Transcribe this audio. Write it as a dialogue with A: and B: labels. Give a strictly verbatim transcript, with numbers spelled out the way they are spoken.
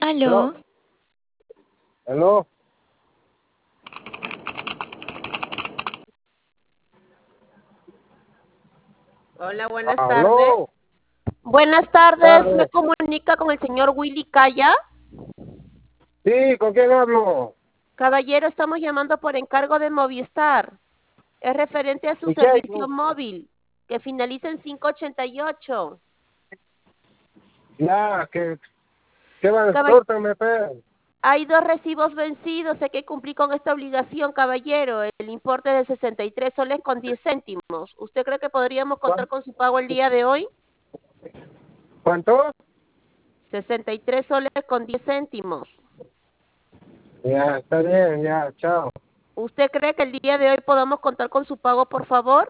A: Hello.
B: Aló.
A: Hello.
C: Hola, buenas tardes.
A: Aló.
C: Buenas tardes, me
A: Tarde.
C: comunica con el señor Willy Calla.
A: Sí, ¿con quién hablo?
C: Caballero, estamos llamando por encargo de Movistar. Es referente a su
A: ¿Y qué?
C: servicio móvil, que finaliza en quinientos ochenta y ocho.
A: Ya, que, ¿qué van?
C: Caball-
A: Córtame, pe.
C: Hay dos recibos vencidos, hay que cumplir con esta obligación, caballero. El importe de sesenta y tres soles con diez céntimos. ¿Usted cree que podríamos contar
A: ¿Cuán-
C: con su pago el día de hoy?
A: ¿Cuánto?
C: sesenta y tres soles con diez céntimos.
A: Ya, está bien, ya, chao.
C: ¿Usted cree que el día de hoy podamos contar con su pago, por favor?